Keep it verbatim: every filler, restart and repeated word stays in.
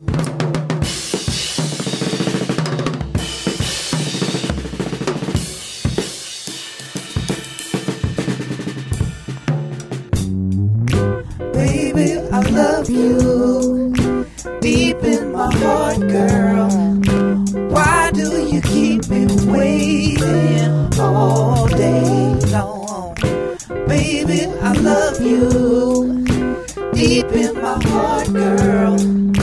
Baby, I love you deep in my heart, girl. Why do you keep me waiting all day long? Baby, I love you deep in my heart, girl.